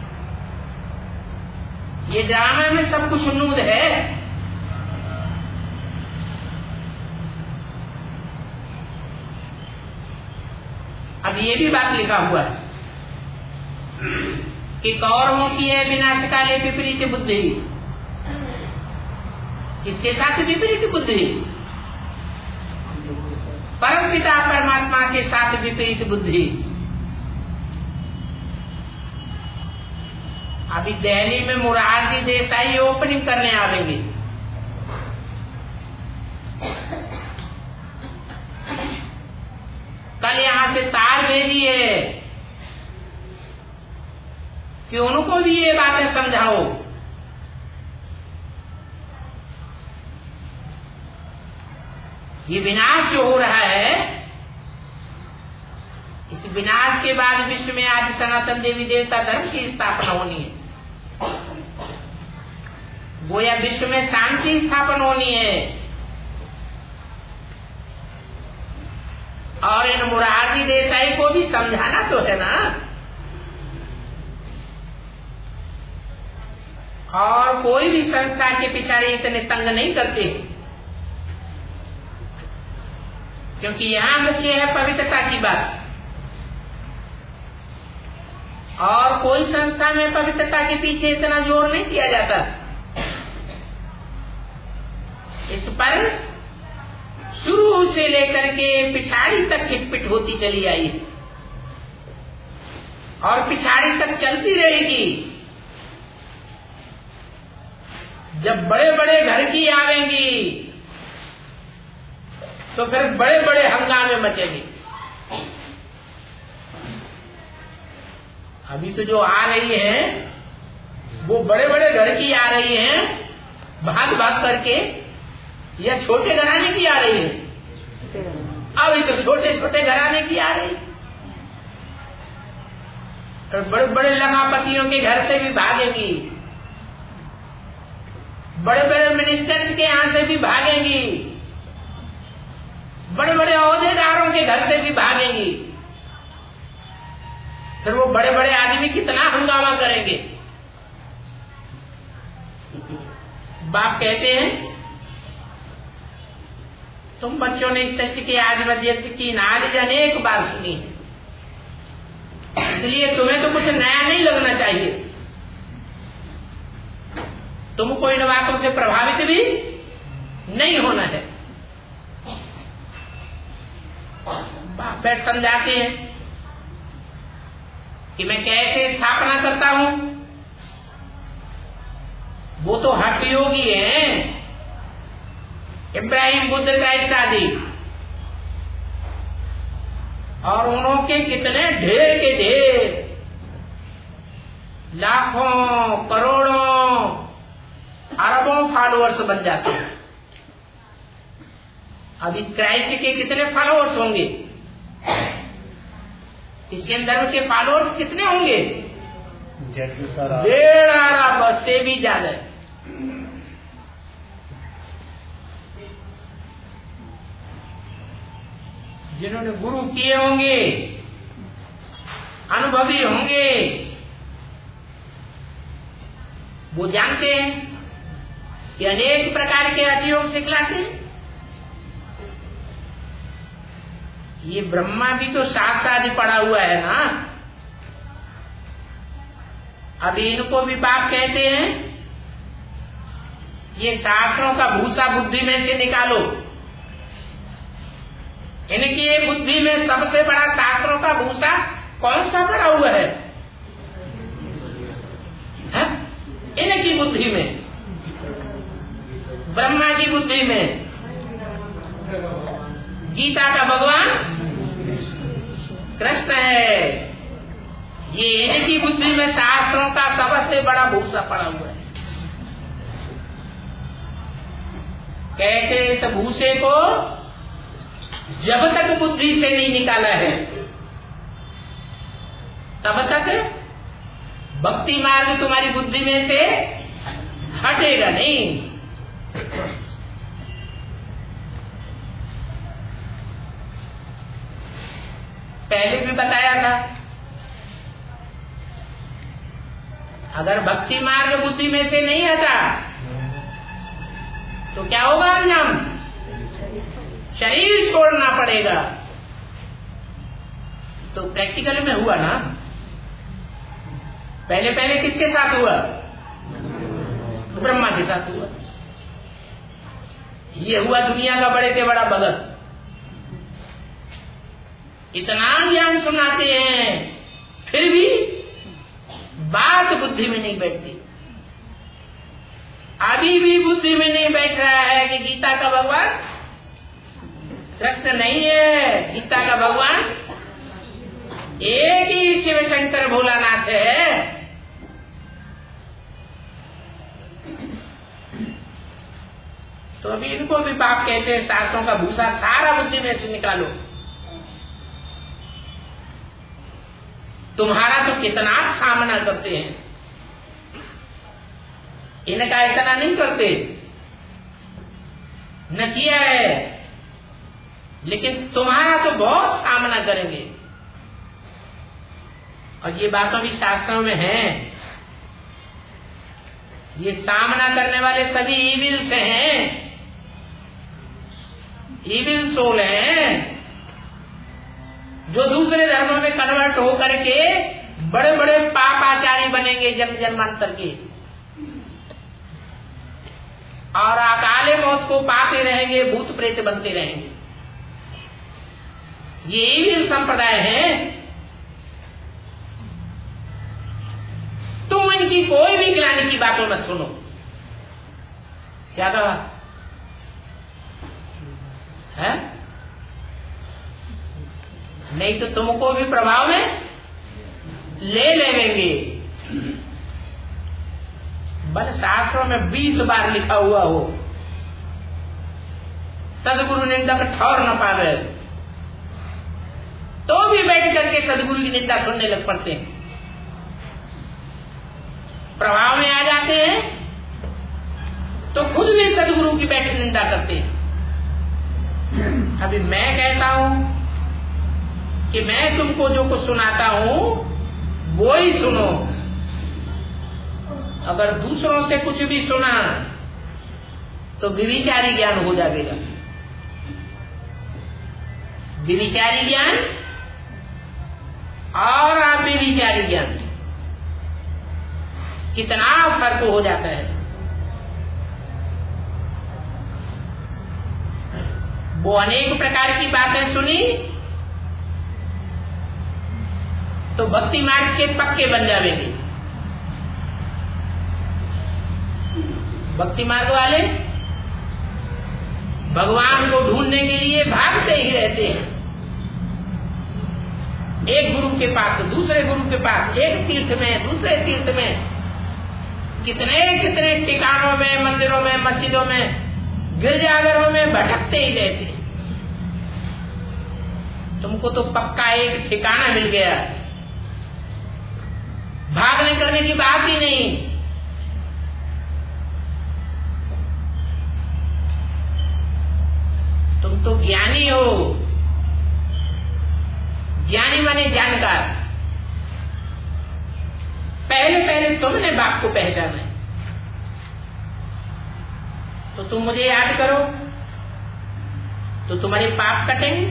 ये ड्रामा में सब कुछ नूद है। अब ये भी बात लिखा हुआ है कि कौरवों की है विनाश काले विपरीत बुद्धि। किसके साथ विपरीत बुद्धि? परम पिता परमात्मा के साथ विपरीत बुद्धि। अभी दिल्ली में मोरारजी देसाई ओपनिंग करने आवेंगे। कल यहां से तार भेजी है कि उनको भी ये बातें समझाओ। ये विनाश जो हो रहा है, इस विनाश के बाद विश्व में आज सनातन देवी देवता धर्म की स्थापना होनी है। गोया विश्व में शांति स्थापन होनी है। और इन मोरारजी देसाई को भी समझाना तो है ना। और कोई भी संस्था के पिछाड़ी इतने तंग नहीं करते, क्योंकि यहां मुख्य है पवित्रता की बात। और कोई संस्था में पवित्रता के पीछे इतना जोर नहीं दिया जाता। इस पर शुरू से लेकर के पिछाड़ी तक खिटपिट होती चली आई और पिछाड़ी तक चलती रहेगी। जब बड़े बड़े घर की आवेंगी तो फिर बड़े बड़े हंगामे मचेंगे। अभी तो जो आ रही है वो बड़े बड़े घर की आ रही हैं, भाग भाग करके, या छोटे घराने की आ रही है। अभी तो छोटे छोटे घराने की आ रही। तो बड़े बड़े लखापतियों के घर से भी भागेंगी, बड़े बड़े मिनिस्टर्स के यहाँ से भी भागेंगी, बड़े बड़े ओहदेदारों के घर से भी भागेंगी। फिर वो बड़े बड़े आदमी कितना हंगामा करेंगे। बाप कहते हैं तुम बच्चों ने सत्य के आधिपत्य की नालिज अनेक बार सुनी है, इसलिए तुम्हें तो कुछ नया नहीं लगना चाहिए। तुमको इन बातों से प्रभावित भी नहीं होना है। बाप बैठ समझाते हैं कि मैं कैसे स्थापना करता हूं। वो तो हठ योगी हैं, इब्राहिम बुद्ध का इत्यादि, और उनके कितने ढेर के ढेर, लाखों करोड़ों अरबों फॉलोअर्स बन जाते हैं। अभी क्राइस्ट के कितने फॉलोअर्स होंगे? क्रिश्चियन धर्म के फॉलोअर्स कितने होंगे? 1.5 अरब से भी ज्यादा। जिन्होंने गुरु किए होंगे, अनुभवी होंगे, वो जानते हैं कि अनेक प्रकार के हठयोग सिखलाते हैं। ये ब्रह्मा भी तो शास्त्र आदि पढ़ा हुआ है ना। अभी इनको भी बाप कहते हैं ये शास्त्रों का भूसा बुद्धि में से निकालो। इनकी ये बुद्धि में सबसे बड़ा शास्त्रों का भूसा कौन सा पड़ा हुआ है? इनकी बुद्धि में, ब्रह्मा की बुद्धि में, गीता का भगवान कृष्ण है। ये इनकी बुद्धि में शास्त्रों का सबसे बड़ा भूसा पड़ा हुआ है। कहते इस भूसे को जब तक बुद्धि से नहीं निकाला है तब तक भक्ति मार्ग तुम्हारी बुद्धि में से हटेगा नहीं। पहले भी बताया था, अगर भक्ति मार्ग बुद्धि में से नहीं हटा तो क्या होगा? अंजाम शरीर छोड़ना पड़ेगा। तो प्रैक्टिकल में हुआ ना। पहले पहले किसके साथ हुआ? ब्रह्मा के साथ हुआ। ये हुआ दुनिया का बड़े से बड़ा भगत। इतना ज्ञान सुनाते हैं फिर भी बात बुद्धि में नहीं बैठती। अभी भी बुद्धि में नहीं बैठ रहा है कि गीता का भगवान कृष्ण नहीं है। गीता का भगवान एक ही शिव शंकर भोलानाथ है। तो अभी इनको भी बाप कहते हैं शास्त्रों का भूसा सारा बुद्धि में से निकालो। तुम्हारा तो कितना सामना करते हैं, इनका इतना नहीं करते, न किया है, लेकिन तुम्हारा तो बहुत सामना करेंगे। और ये बातों भी शास्त्रों में है। ये सामना करने वाले सभी इविल से हैं, इविल सोल हैं, जो दूसरे धर्मों में कन्वर्ट होकर के बड़े बड़े पापाचारी बनेंगे जन्म जन्मांतर के, और अकाले मौत को पाते रहेंगे, भूत प्रेत बनते रहेंगे। ये इविल संप्रदाय है। तुम इनकी कोई भी ज्ञान की बातों मत सुनो। क्या कहा है? नहीं तो तुमको भी प्रभाव में ले लेंगे। बल शास्त्रों में 20 बार लिखा हुआ हो, सदगुरु निंदा पर ठौर न पावे, तो भी बैठ करके सदगुरु की निंदा सुनने लग पड़ते हैं। प्रभाव में आ जाते हैं तो खुद भी सदगुरु की बैठी निंदा करते हैं। अभी मैं कहता हूं कि मैं तुमको जो कुछ सुनाता हूं वो ही सुनो। अगर दूसरों से कुछ भी सुना तो विविचारी ज्ञान हो जाएगा। विविचारी ज्ञान और अविविचारी ज्ञान कितना फर्क हो जाता है। वो अनेक प्रकार की बातें सुनी तो भक्ति मार्ग के पक्के बन जाएंगे। भक्ति मार्ग वाले भगवान को ढूंढने के लिए भागते ही रहते हैं, एक गुरु के पास दूसरे गुरु के पास, एक तीर्थ में दूसरे तीर्थ में, कितने कितने ठिकानों में, मंदिरों में, मस्जिदों में, गिरजाघरों में भटकते ही रहते। तुमको तो पक्का एक ठिकाना मिल गया, भागने करने की बात ही नहीं। तुम तो ज्ञानी हो। ज्ञानी माने जानकार। पहले पहले तुमने बाप को पहचाना है तो तुम मुझे याद करो तो तुम्हारे पाप कटेंगे।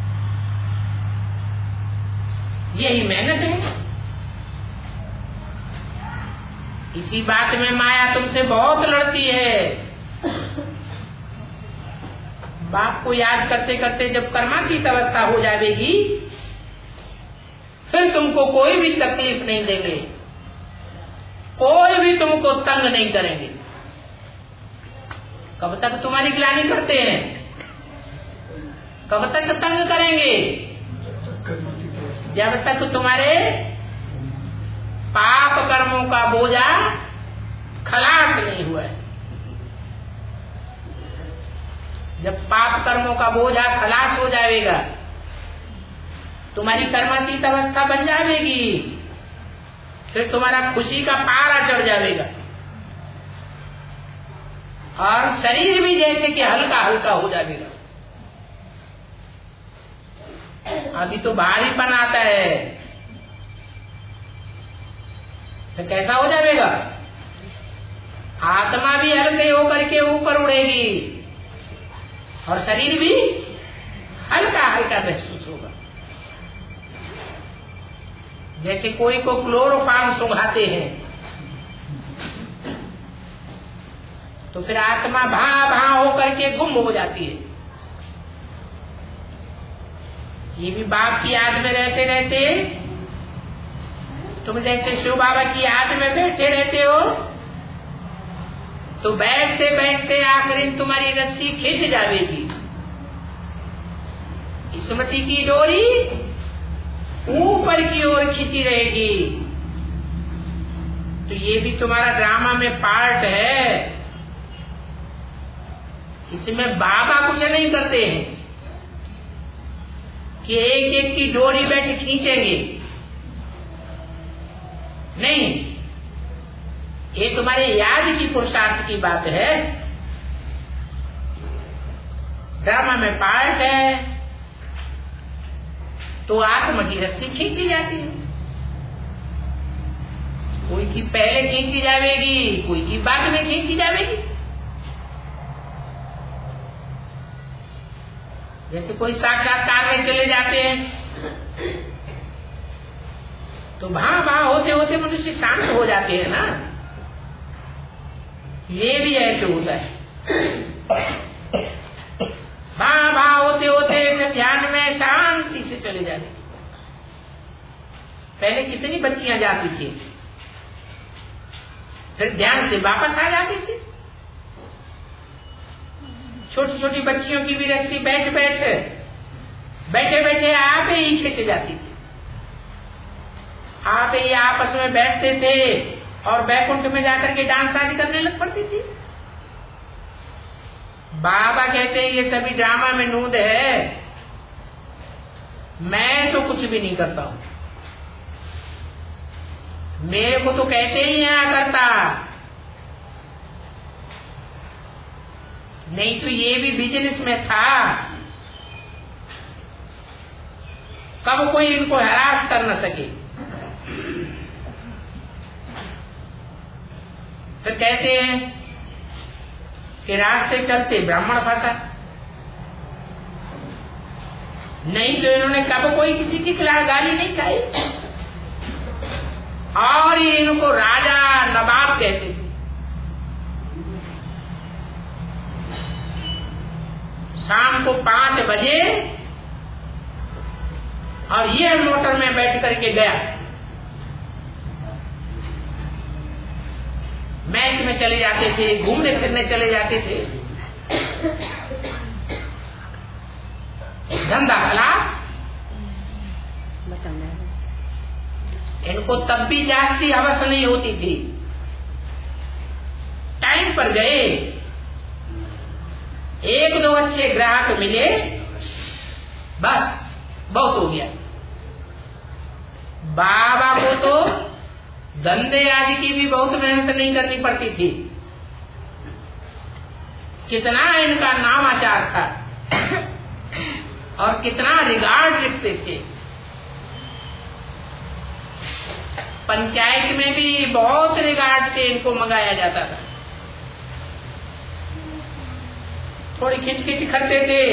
यही मेहनत है। इसी बात में माया तुमसे बहुत लड़ती है। बाप को याद करते करते जब कर्मातीत अवस्था हो जाएगी फिर तुमको कोई भी तकलीफ नहीं देंगे, कोई भी तुमको तंग नहीं करेंगे। कब तक तुम्हारी ग्लानि करते हैं? कब तक तंग करेंगे? जब तक तुम्हारे पाप कर्मों का बोझा खलास नहीं हुआ है। जब पाप कर्मों का बोझा खलास हो जाएगा, तुम्हारी कर्मातीत अवस्था बन जाएगी, फिर तुम्हारा खुशी का पारा चढ़ जाएगा और शरीर भी जैसे कि हल्का हल्का हो जाएगा। अभी तो भारीपन आता है, तो कैसा हो जाएगा? आत्मा भी हल्के होकर के ऊपर उड़ेगी और शरीर भी हल्का हल्का महसूस होगा। जैसे कोई को क्लोरोफॉर्म सुंघाते हैं तो फिर आत्मा भां भां होकर के गुम हो जाती है। ये भी बाप की याद में रहते रहते तुम जैसे शिव बाबा की याद में बैठे रहते हो तो बैठते बैठते आखिर तुम्हारी रस्सी खिंच जाएगी, स्मृति की डोरी ऊपर की ओर खिंची रहेगी। तो ये भी तुम्हारा ड्रामा में पार्ट है। इसमें बाबा कुछ नहीं करते हैं कि एक एक की डोरी बैठ खींचेंगे, नहीं, ये तुम्हारे याद की पुरुषार्थ की बात है। ड्रामा में पार्ट है तो आत्मा की रस्सी खींची जाती है। कोई की पहले खींची जाएगी, कोई की बाद में खींची जाएगी। जैसे कोई साक्षात्कार में चले जाते हैं तो भां भां होते होते मनुष्य शांत हो जाते हैं ना, ये भी ऐसे होता है। भां भां होते होते ध्यान में शांति से चले जाते। पहले कितनी बच्चियां जाती थी, फिर ध्यान से वापस आ जाती थी। छोटी छोटी बच्चियों की भी रस्सी बैठे बैठे आप ही खिंच जाती थी। आप ही आपस में बैठते थे और बैकुंठ में जाकर के डांस आदि करने लग पड़ती थी। बाबा कहते हैं ये सभी ड्रामा में नूंद है, मैं तो कुछ भी नहीं करता हूं। मेरे को तो कहते ही आया करता, नहीं तो ये भी बिजनेस में था, कब कोई इनको हरास कर न सके। तो कहते हैं कि रास्ते चलते ब्राह्मण फंसा, नहीं तो इन्होंने कब कोई किसी के खिलाफ गाली नहीं खाई, और ये इनको राजा नवाब कहते थे। शाम को 5 बजे और ये मोटर में बैठ करके गया, मैच में चले जाते थे, घूमने फिरने चले जाते थे, धंधा खलास। इनको तब भी जास्ती हवस नहीं होती थी, टाइम पर गए, 1-2 अच्छे ग्राहक मिले, बस बहुत हो गया। बाबा को तो धंधे आदि की भी बहुत मेहनत नहीं करनी पड़ती थी, कितना इनका नामाचार था और कितना रिगार्ड रखते थे। पंचायत में भी बहुत रिगार्ड से इनको मंगाया जाता था। थोड़ी खिटखिट करते थे,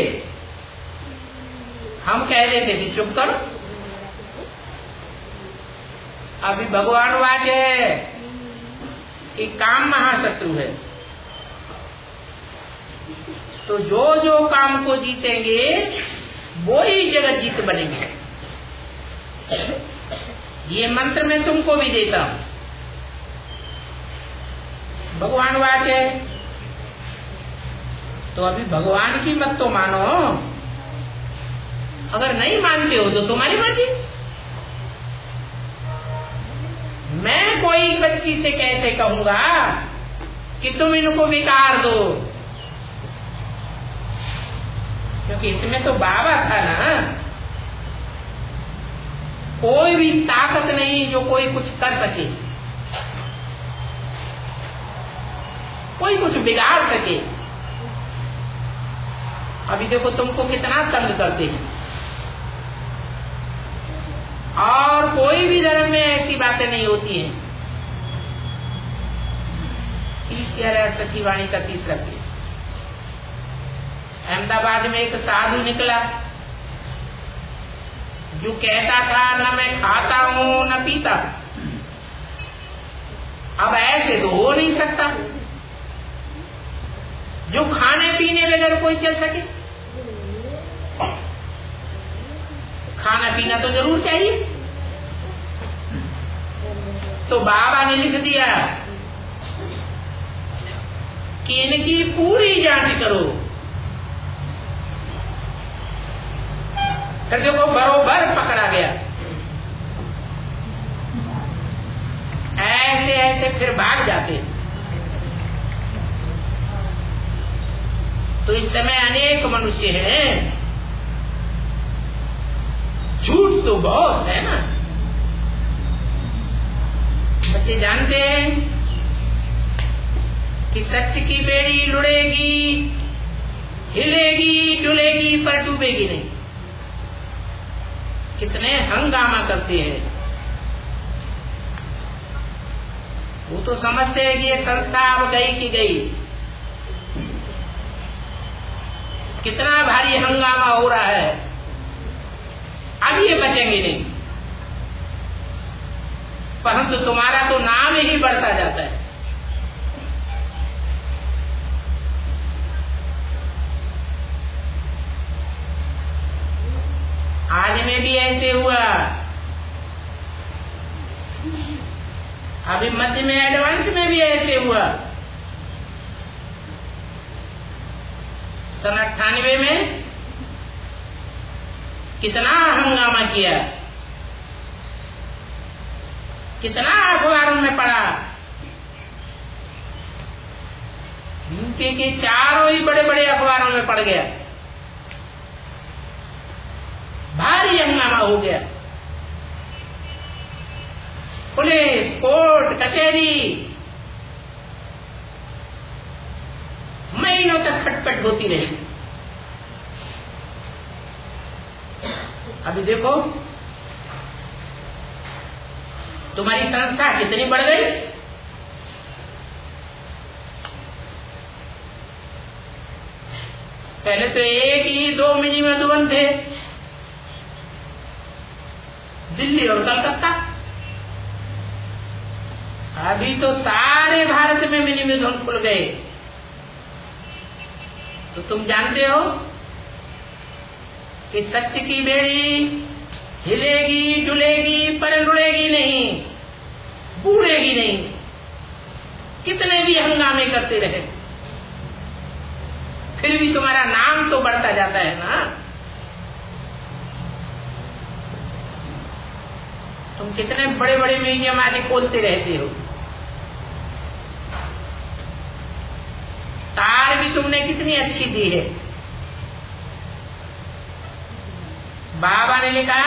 हम कह देते थे चुप करो। अभी भगवान वाच है कि काम महाशत्रु है, तो जो जो काम को जीतेंगे वो ही जगत जीत बनेंगे। ये मंत्र मैं तुमको भी देता हूं, भगवान वाच है, तो अभी भगवान की मत तो मानो, अगर नहीं मानते हो तो तुम्हारी मर्जी। मैं कोई बच्ची से कैसे कहूंगा कि तुम इनको विकार दो, क्योंकि इसमें तो बाबा था ना। कोई भी ताकत नहीं जो कोई कुछ कर सके, कोई कुछ बिगाड़ सके। अभी देखो तुमको कितना तंग करते हैं, और कोई भी धर्म में ऐसी बातें नहीं होती हैं। 30 सती वाणी का 30 रखिए। अहमदाबाद में एक साधु निकला जो कहता था न मैं खाता हूं न पीता। अब ऐसे तो हो नहीं सकता जो खाने पीने बगैर कोई चल सके। खाना पीना तो जरूर चाहिए। तो बाबा ने लिख दिया कि इनकी पूरी जांच करो। फिर देखो बरोबर पकड़ा गया। ऐसे ऐसे फिर भाग जाते। तो इस समय अनेक मनुष्य हैं, झूठ तो बहुत है ना। बच्चे जानते हैं कि सत्य की बेड़ी लुढ़ेगी, हिलेगी डुलेगी पर डूबेगी नहीं। कितने हंगामा करते हैं। वो तो समझते हैं कि ये संस्था अब गई की गई। कितना भारी हंगामा हो रहा है, अब ये बचेंगे नहीं। परंतु तुम्हारा तो नाम ही बढ़ता जाता है। आज में भी ऐसे हुआ। अभी मध्य में एडवांस में भी ऐसे हुआ। सन 98 में कितना हंगामा किया, कितना अखबारों में पड़ा। यूपी के चारों ही बड़े बड़े अखबारों में पड़ गया। भारी हंगामा हो गया। पुलिस, कोर्ट, कचहरी, महीनों तक खटपट होती रही। अभी देखो तुम्हारी संस्था कितनी बढ़ गई। पहले तो एक ही 2 मिनी मधुबन थे, दिल्ली और कलकत्ता। अभी तो सारे भारत में मिनी मधुबन खुल गए। तो तुम जानते हो कि सत्य की बेड़ी हिलेगी डुलेगी पर रुड़ेगी नहीं, बूढ़ेगी नहीं, कितने भी हंगामे करते रहे फिर भी तुम्हारा नाम तो बढ़ता जाता है ना। तुम कितने बड़े बड़े म्यूजियम आदि खोलते रहते हो। तार भी तुमने कितनी अच्छी दी है। बाबा ने लिखा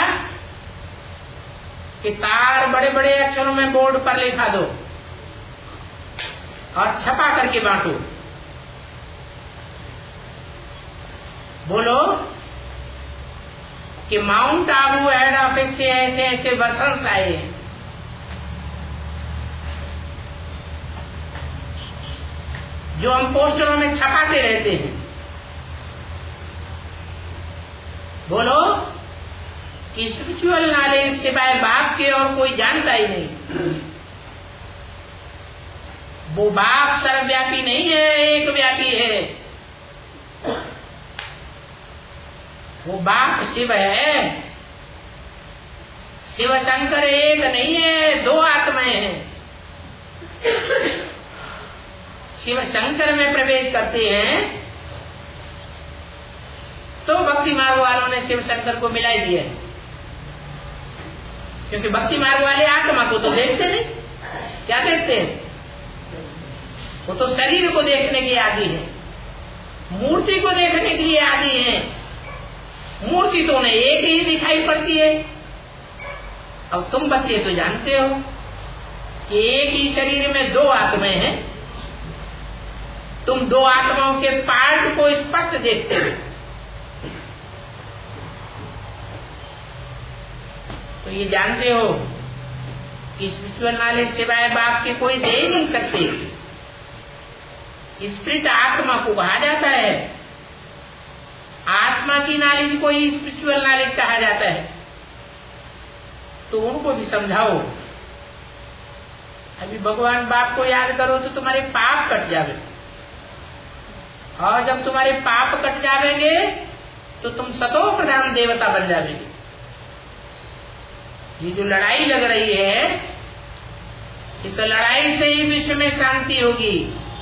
कि तार बड़े बड़े अक्षरों में बोर्ड पर लिखा दो और छपा करके बांटो। बोलो कि माउंट आबू हेड ऑफिस से ऐसे ऐसे बसंत आए हैं। जो हम पोस्टरों में छपाते रहते हैं। बोलो कि स्पिरिचुअल नॉलेज सिवाय बाप के और कोई जानता ही नहीं। वो बाप सर्वव्यापी नहीं है, एक व्यापी है। वो बाप शिव है। शिव शंकर एक नहीं है, 2 आत्माएं हैं। शिव शंकर में प्रवेश करते हैं तो भक्ति मार्ग वालों ने शिव शंकर को मिला ही दिया, क्योंकि भक्ति मार्ग वाले आत्मा को तो देखते नहीं। क्या देखते हैं? वो तो शरीर को देखने के आदी है, मूर्ति को देखने के लिए आदी है। मूर्ति तो उन्हें एक ही दिखाई पड़ती है। अब तुम बच्चे तो जानते हो कि एक ही शरीर में 2 आत्माएं हैं। तुम 2 आत्माओं के पार्ट को स्पष्ट देखते हो। तो ये जानते हो कि स्पिरिचुअल नॉलेज सिवाय बाप के कोई दे ही नहीं सकते। स्पिरिट आत्मा को कहा जाता है। आत्मा की नॉलेज को ही स्पिरिचुअल नॉलेज कहा जाता है। तो उनको भी समझाओ। अभी भगवान बाप को याद करो तो तुम्हारे पाप कट जावे, और जब तुम्हारे पाप कट जावेंगे तो तुम सतो प्रधान देवता बन जावेंगे। ये जो लड़ाई लग रही है, इस लड़ाई से ही विश्व में शांति होगी।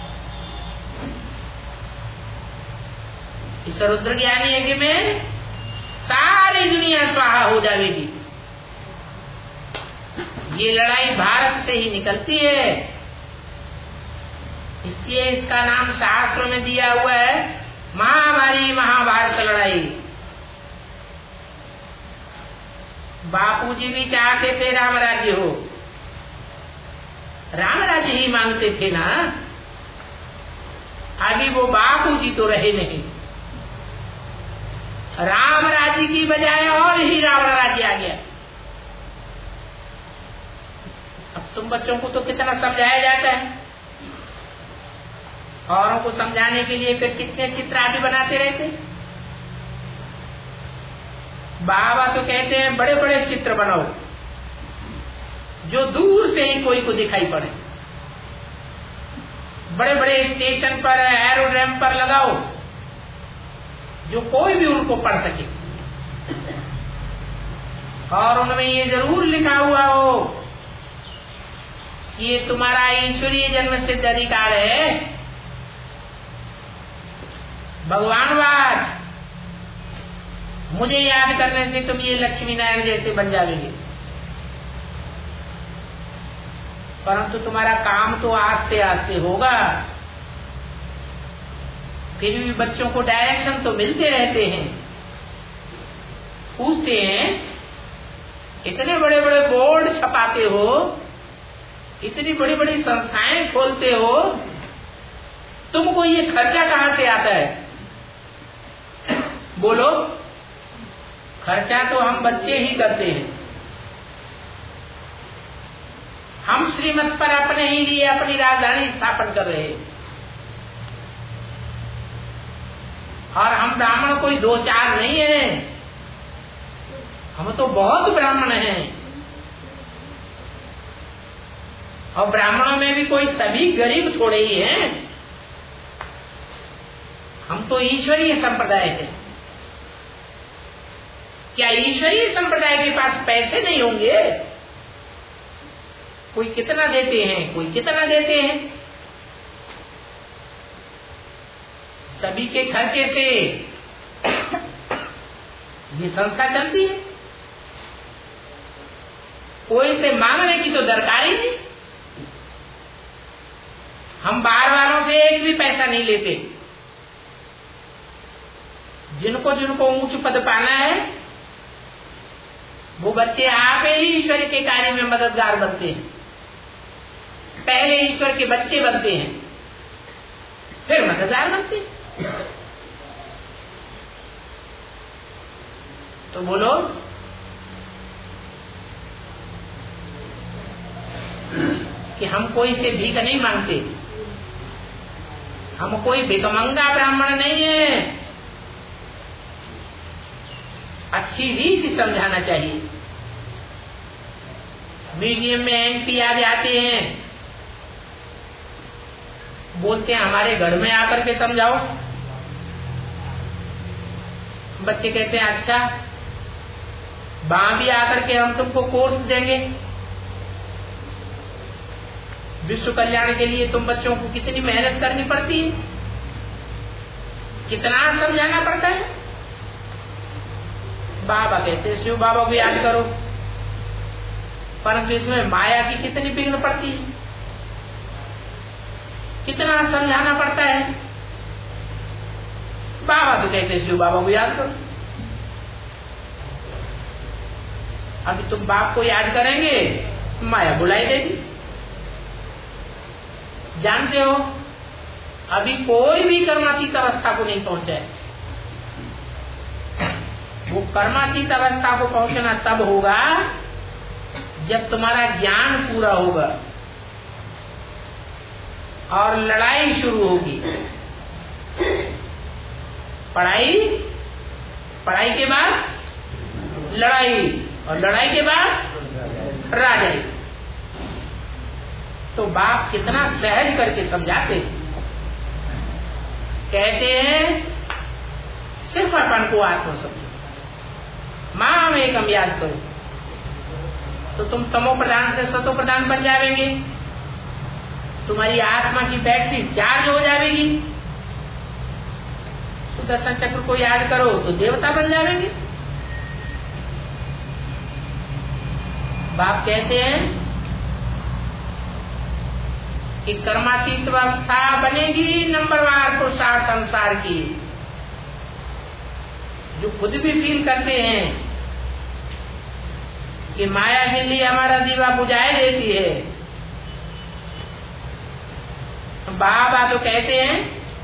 इस रुद्र ज्ञानी यज्ञ में सारी दुनिया स्वाहा हो जाएगी। ये लड़ाई भारत से ही निकलती है, इसलिए इसका नाम शास्त्रों में दिया हुआ है महाभारी महाभारत लड़ाई। बापूजी भी चाहते थे राम राज्य हो, राम राज्य ही मांगते थे ना। अभी वो बापूजी तो रहे नहीं, राम राज्य की बजाय और ही रावण राज्य आ गया। अब तुम बच्चों को तो कितना समझाया जाता है, औरों को समझाने के लिए फिर कितने चित्र आदि बनाते रहते। बाबा तो कहते हैं बड़े बड़े चित्र बनाओ जो दूर से ही कोई को दिखाई पड़े। बड़े बड़े स्टेशन पर, एरोड्रम पर लगाओ जो कोई भी उनको पढ़ सके, और उनमें ये जरूर लिखा हुआ हो कि ये तुम्हारा ईश्वरीय जन्म सिद्ध अधिकार है। भगवानवाद मुझे याद करने से तुम ये लक्ष्मी नारायण जैसे बन जाओगे। परंतु तुम्हारा काम तो आस्ते आस्ते होगा। फिर भी बच्चों को डायरेक्शन तो मिलते रहते हैं। पूछते हैं इतने बड़े बड़े बोर्ड छपाते हो, इतनी बड़ी बड़ी संस्थाएं खोलते हो, तुमको ये खर्चा कहाँ से आता है? बोलो। खर्चा तो हम बच्चे ही करते हैं। हम श्रीमत पर अपने ही लिए अपनी राजधानी स्थापन कर रहे हैं, और हम ब्राह्मण कोई दो चार नहीं है, हम तो बहुत ब्राह्मण हैं। और ब्राह्मणों में भी कोई सभी गरीब थोड़े ही हैं। हम तो ईश्वरीय संप्रदाय है। क्या ईश्वरीय संप्रदाय के पास पैसे नहीं होंगे? कोई कितना देते हैं, कोई कितना देते हैं। सभी के खर्चे से ये संस्था चलती है। कोई से मांगने की तो दरकार ही नहीं। हम बाहर वालों से एक भी पैसा नहीं लेते। जिनको जिनको ऊंच पद पाना है, वो बच्चे आप ही ईश्वर के कार्य में मददगार बनते हैं। पहले ईश्वर के बच्चे बनते हैं, फिर मददगार बनते हैं। तो बोलो, कि हम कोई से भीख नहीं मांगते। हम कोई भिखमंगा ब्राह्मण नहीं है। अच्छी रीति समझाना चाहिए। मीडियम में एमपी आ जाते हैं, बोलते हैं हमारे घर में आकर के समझाओ। बच्चे कहते हैं अच्छा, वहां भी आकर के हम तुमको कोर्स देंगे। विश्व कल्याण के लिए तुम बच्चों को कितनी मेहनत करनी पड़ती है, कितना समझाना पड़ता है। बाबा कहते हैं शिव बाबा को याद करो, परंतु इसमें माया की कितनी विघ्न पड़ती है, कितना समझाना पड़ता है। बाबा तो कहते हैं शिव बाबा को याद करो। अभी तुम बाप को याद करेंगे, माया बुलाई देगी। जानते हो, अभी कोई भी कर्मातीत अवस्था को नहीं पहुंचा है। वो कर्मातीत अवस्था को पहुंचना तब होगा जब तुम्हारा ज्ञान पूरा होगा और लड़ाई शुरू होगी। पढ़ाई के बाद लड़ाई, और लड़ाई के बाद राजाई। तो बाप कितना सहज करके समझाते, कहते हैं सिर्फ अपन को आत्म समझो, मां में एकम याद करो, तो तुम तमो प्रधान से सतो प्रधान बन जाएंगे। तुम्हारी आत्मा की बैटरी चार्ज हो जाएगी। सुदर्शन चक्र को याद करो तो देवता बन जाएंगे। बाप कहते हैं कि कर्मातीत अवस्था बनेगी नंबरवार पुरुषार्थ संसार की। जो खुद भी फील करते हैं कि माया बिल्ली हमारा दीवा बुझाए देती है, बाबा तो कहते हैं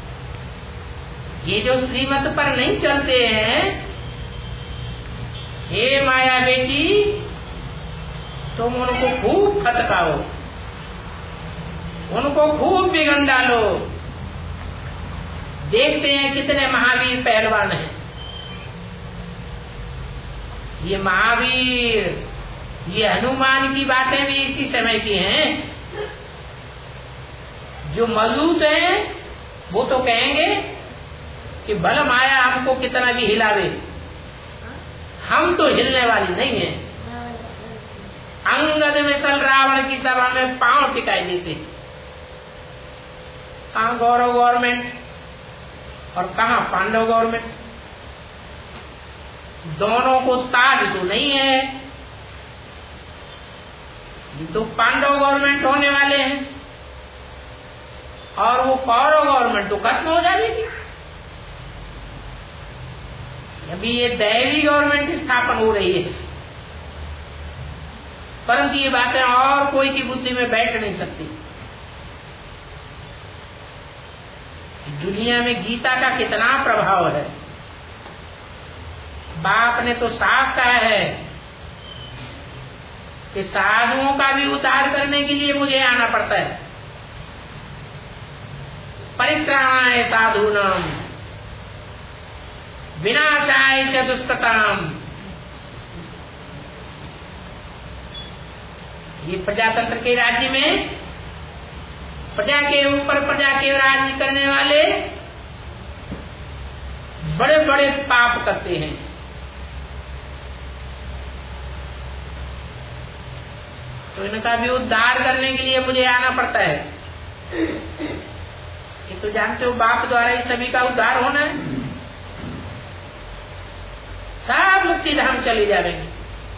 ये जो श्रीमत पर नहीं चलते हैं, हे माया बेटी तुम उनको खूब खटकाओ, उनको खूब बिगड़ डालो। देखते हैं कितने महावीर पहलवान हैं। ये महावीर, ये हनुमान की बातें भी इसी समय की हैं। जो मजबूत हैं वो तो कहेंगे कि भला माया हमको कितना भी हिलावे, हम तो हिलने वाली नहीं है। अंगद मिसल रावण की सभा में पांव टिकाई देते। कहाँ गौरव गवर्नमेंट और कहाँ पांडव गवर्नमेंट, दोनों को ताज तो नहीं है। तो पांडव गवर्नमेंट होने वाले हैं और वो कौरव गवर्नमेंट तो खत्म हो जाएगी। अभी ये दैवी गवर्नमेंट स्थापन हो रही है। परंतु ये बातें और कोई की बुद्धि में बैठ नहीं सकती। दुनिया में गीता का कितना प्रभाव है। बाप ने तो साफ कहा है कि साधुओं का भी उद्धार करने के लिए मुझे आना पड़ता है। परित्राणाय साधूनां विनाशाय च दुष्कृताम्। ये प्रजातंत्र के राज्य में प्रजा के ऊपर प्रजा के राज्य करने वाले बड़े बड़े पाप करते हैं। तो इनका भी उद्धार करने के लिए मुझे आना पड़ता है। ये तो जानते हो बाप द्वारा ही सभी का उद्धार होना है। सब मुक्ति धाम चले जाएंगे।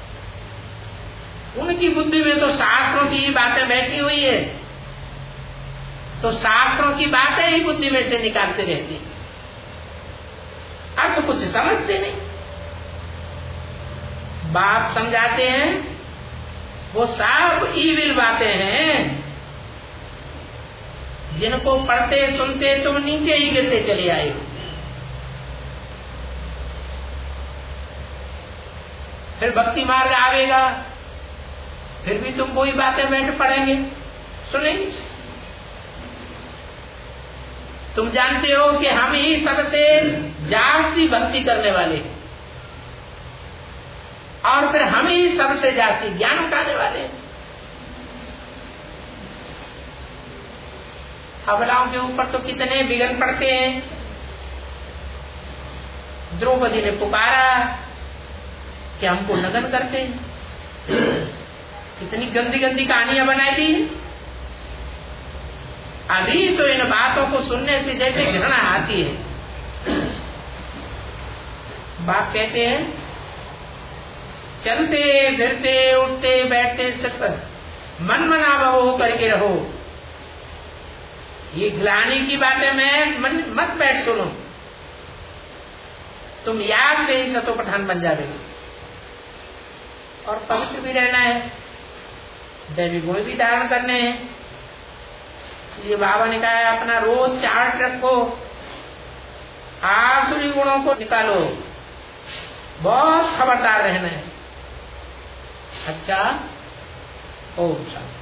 उनकी बुद्धि में तो शास्त्रों की ही बातें बैठी हुई है, तो शास्त्रों की बातें ही बुद्धि में से निकालते रहते हैं। अब तो कुछ समझते नहीं। बाप समझाते हैं वो सब ईविल बातें हैं, जिनको पढ़ते सुनते तुम नीचे ही गिरते चले आए हो। फिर भक्ति मार्ग आवेगा, फिर भी तुम कोई बातें बैठ पड़ेंगे सुनेंगे। तुम जानते हो कि हम ही सबसे जास्ती भक्ति करने वाले और फिर हम ही सबसे जास्ती ज्ञान उठाने वाले। अबलाओं के ऊपर तो कितने विघ्न पड़ते हैं। द्रौपदी ने पुकारा कि हमको नग्न करते हैं। कितनी गंदी गंदी कहानियां बनाई दी। अभी तो इन बातों को सुनने से जैसे घृणा आती है। बाप कहते हैं चलते फिरते उठते बैठते सब मन मना हो करके रहो। ये ग्लानि की बातें मैं मत बैठ सुनो। तुम याद से ही सतो पठान बन जाओगे और पवित्र भी रहना है, दैवी गुण भी धारण करने हैं। इसलिए बाबा ने कहा अपना रोज चार्ट रखो, आसुरी गुणों को निकालो, बहुत खबरदार रहना है। अच्छा, ओम शांति।